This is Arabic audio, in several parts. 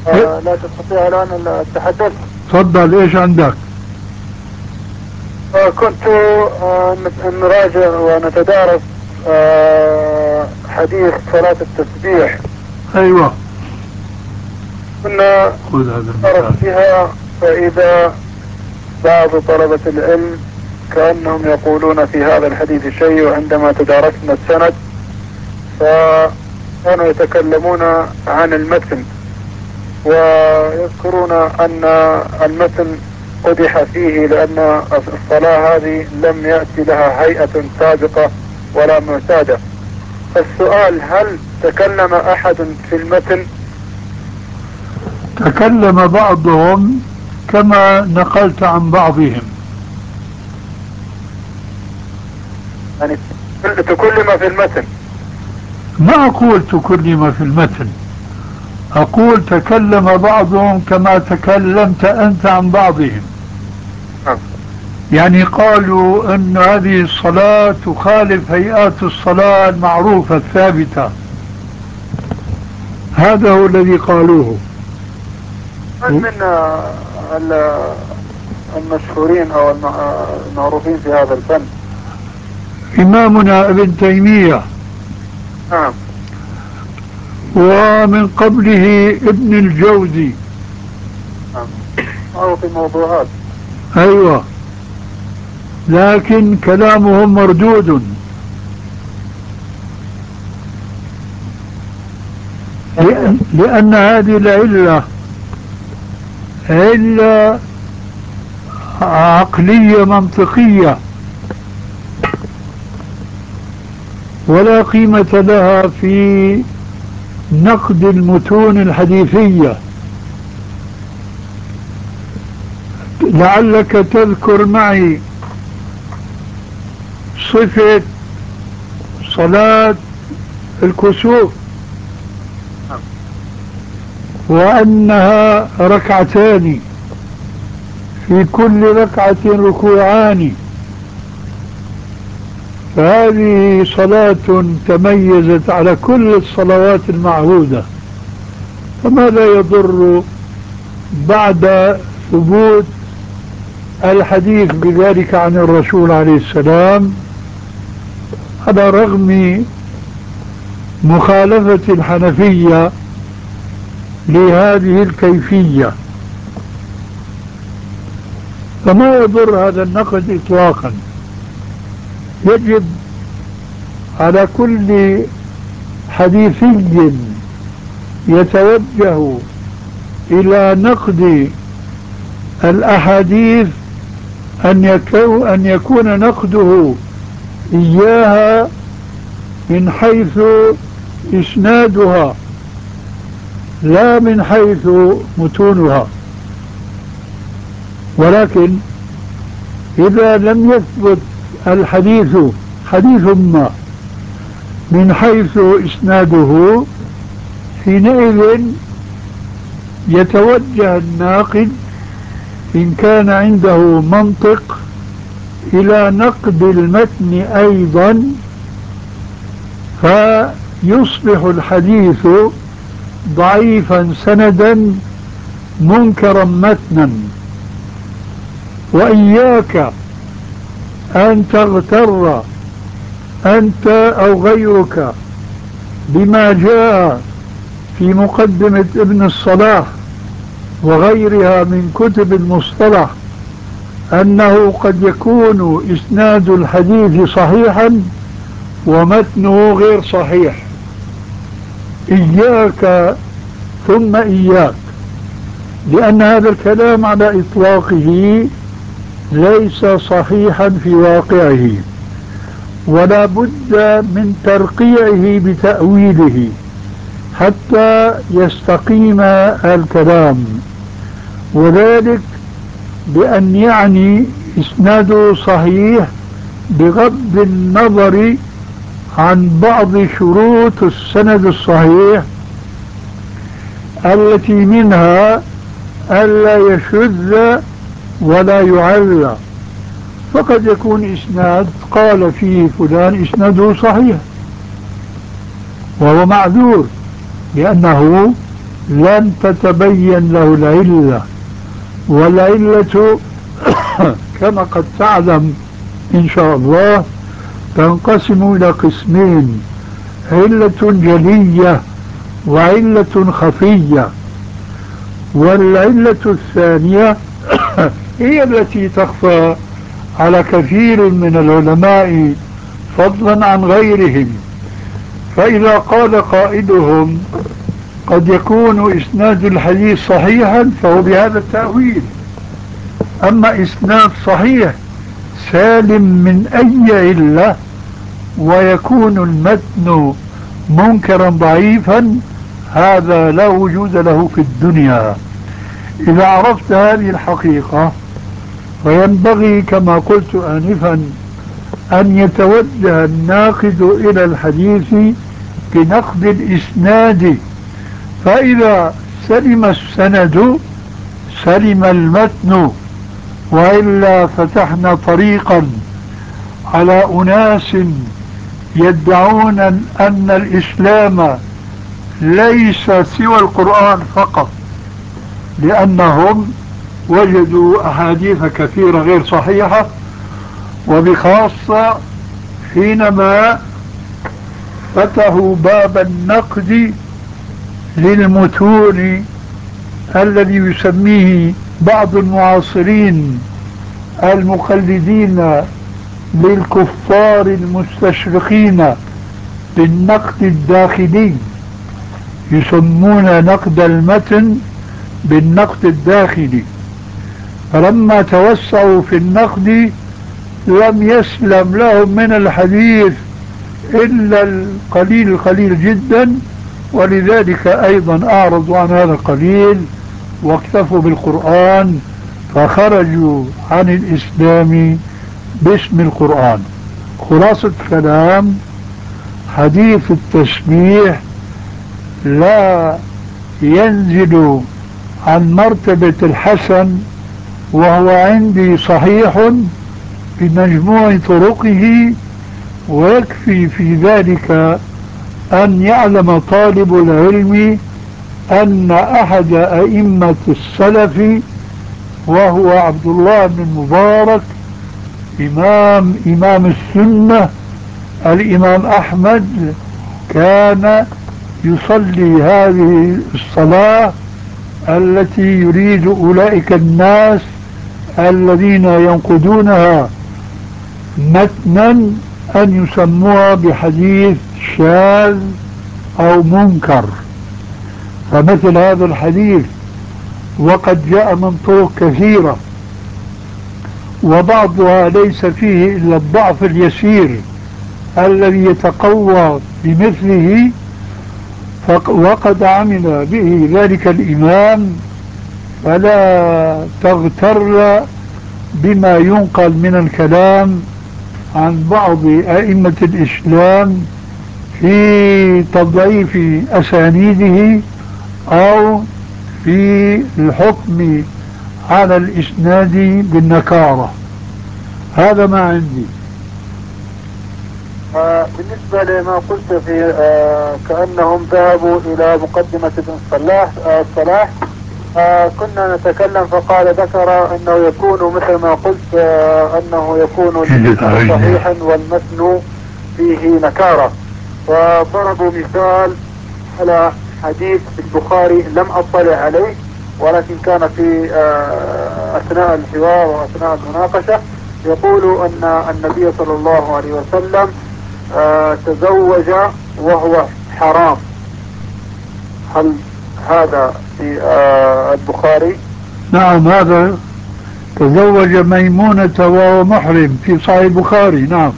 لا تستطيع الآن التحدث؟ تفضل، ايش عندك؟ كنت نراجع ونتدارس حديث صلاة التسبيح. ايوه، كنا خذ هذا نعرف المثال. فيها، فإذا بعض طلبة العلم كأنهم يقولون في هذا الحديث شيء، وعندما تدارسنا السند فكانوا يتكلمون عن المتن ويذكرون أن المتن قدح فيه، لأن الصلاة هذه لم يأتي لها هيئة سابقة ولا معتادة. السؤال: هل تكلم أحد في المتن؟ تكلم بعضهم كما نقلت عن بعضهم. يعني تكلم في المتن؟ ما أقول تكلم في المتن، أقول تكلم بعضهم كما تكلمت أنت عن بعضهم. يعني قالوا أن هذه الصلاة تخالف هيئات الصلاة المعروفة الثابتة، هذا هو الذي قالوه. من المشهورين أو المعروفين في هذا الفن؟ إمامنا ابن تيمية، ومن قبله ابن الجوزي. أو في موضوعات. أيوة، لكن كلامهم مردود، لأن هذه العلة علة عقلية منطقية ولا قيمة لها في نقد المتون الحديثية. لعلك تذكر معي صفة صلاة الكسوف وأنها ركعتان، في كل ركعة ركوعان، فهذه صلاة تميزت على كل الصلوات المعهودة، فما لا يضر بعد ثبوت الحديث بذلك عن الرسول عليه السلام، على رغم مخالفة الحنفية لهذه الكيفية، فما يضر هذا النقد إطلاقا. يجب على كل حديثي يتوجه إلى نقد الأحاديث أن يكون نقده إياها من حيث إسنادها لا من حيث متونها. ولكن إذا لم يثبت الحديث حديث ما من حيث إسناده، حينئذ يتوجه الناقد إن كان عنده منطق إلى نقد المتن أيضا، فيصبح الحديث ضعيفا سندا منكرا متنا. وإياك أن تغتر أنت أو غيرك بما جاء في مقدمة ابن الصلاح وغيرها من كتب المصطلح أنه قد يكون إسناد الحديث صحيحا ومتنه غير صحيح. إياك ثم إياك، لأن هذا الكلام على إطلاقه ليس صحيحا في واقعه، ولا بد من ترقيعه بتأويله حتى يستقيم الكلام، وذلك بأن يعني إسناده صحيح بغض النظر عن بعض شروط السند الصحيح التي منها ألا يشذ ولا يعلى. فقد يكون إسناد قال فيه فلان إسناده صحيح وهو معذور، لأنه لن تتبين له العلة، والعلة كما قد تعلم إن شاء الله تنقسم إلى قسمين: علة جلية وعلة خفية. والعلة الثانية هي التي تخفى على كثير من العلماء فضلا عن غيرهم. فإذا قال قائلهم قد يكون إسناد الحديث صحيحا فهو بهذا التأويل. أما إسناد صحيح سالم من أي علة ويكون المتن منكرا ضعيفا، هذا لا وجود له في الدنيا. إذا عرفت هذه الحقيقة فينبغي كما قلت آنفا أن يتوجه الناقد إلى الحديث بنقد الإسناد، فإذا سلم السند سلم المتن، وإلا فتحنا طريقا على أناس يدعون أن الإسلام ليس سوى القرآن فقط، لأنهم وجدوا أحاديث كثيرة غير صحيحة، وبخاصة حينما فتحوا باب النقد للمتون الذي يسميه بعض المعاصرين المقلدين للكفار المستشرقين بالنقد الداخلي، يسمون نقد المتن بالنقد الداخلي. فلما توسعوا في النقد لم يسلم لهم من الحديث إلا القليل جدا، ولذلك أيضا أعرضوا عن هذا القليل واكتفوا بالقرآن، فخرجوا عن الإسلام باسم القرآن. خلاصة كلام: حديث التسبيح لا ينزل عن مرتبة الحسن، وهو عندي صحيح بمجموع طرقه، ويكفي في ذلك أن يعلم طالب العلم أن أحد أئمة السلف وهو عبد الله بن المبارك إمام السنة الإمام أحمد كان يصلي هذه الصلاة التي يريد أولئك الناس الذين ينقدونها متنا أن يسموها بحديث شاذ أو منكر. فمثل هذا الحديث وقد جاء من طرق كثيرة وبعضها ليس فيه إلا الضعف اليسير الذي يتقوى بمثله، وقد عمل به ذلك الإمام، فلا تغتر بما ينقل من الكلام عن بعض أئمة الإسلام في تضعيف أسانيده أو في الحكم على الإسناد بالنكارة. هذا ما عندي. بالنسبة لما قلت في كأنهم ذهبوا إلى مقدمة ابن الصلاح، كنا نتكلم فقال ذكر أنه يكون مثل ما قلت أنه يكون صحيحا والمتن فيه نكارة، وضربوا مثال على حديث في البخاري لم أطلع عليه، ولكن كان في أثناء الحوار وأثناء المناقشة يقول أن النبي صلى الله عليه وسلم تزوج وهو حرام. هل هذا في البخاري؟ نعم، هذا تزوج ميمونة وهو محرم في صحيح البخاري. نعم.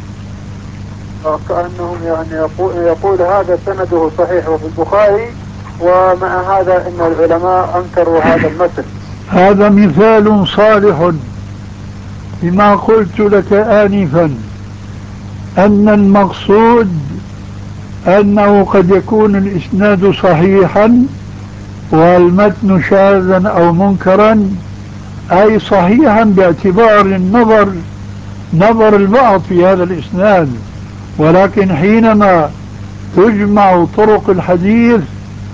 كأنهم يعني يقول هذا سنده صحيح وفي البخاري، ومع هذا ان العلماء انكروا هذا المثل. هذا مثال صالح لما قلت لك آنفا، أن المقصود أنه قد يكون الإسناد صحيحا والمتن شاذا أو منكرا، أي صحيحا باعتبار نظر البعض في هذا الإسناد، ولكن حينما تجمع طرق الحديث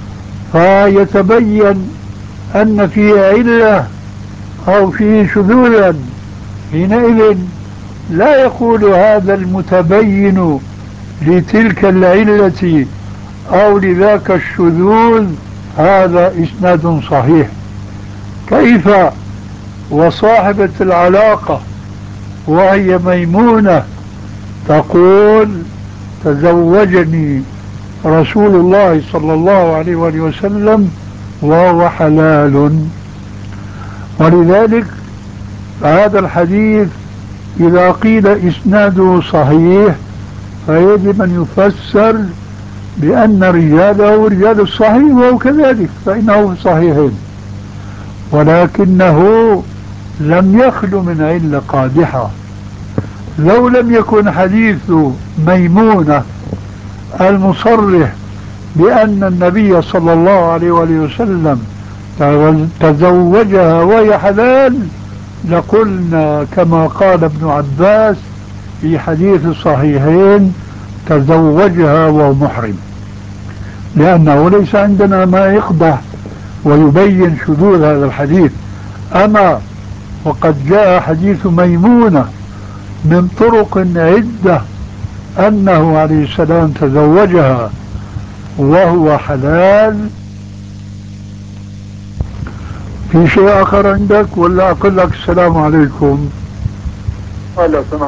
فيتبين أن فيه علة أو فيه شذوذا، حينئذ لا يقول هذا المتبين لتلك العلة أو لذاك الشذوذ هذا إسناد صحيح. كيف وصاحبة العلاقة وهي ميمونة تقول تزوجني رسول الله صلى الله عليه وآله وسلم وهو حلال. ولذلك هذا الحديث إذا قيل إسناده صحيح فيجب أن يفسر بأن رجاله رجال الصحيح، وهو كذلك فإنه صحيح، ولكنه لم يخلو من علة قادحة. لو لم يكن حديث ميمونة المصرح بأن النبي صلى الله عليه وآله وسلم تزوجها وهي حلال لقلنا كما قال ابن عباس في حديث الصحيحين تزوجها وهو محرم، لأنه ليس عندنا ما يقضح ويبين شذوذ هذا الحديث. أما وقد جاء حديث ميمونة من طرق عدة أنه عليه السلام تزوجها وهو حلال. في شيء آخر عندك ولا أقول لك السلام عليكم؟ لو سمحت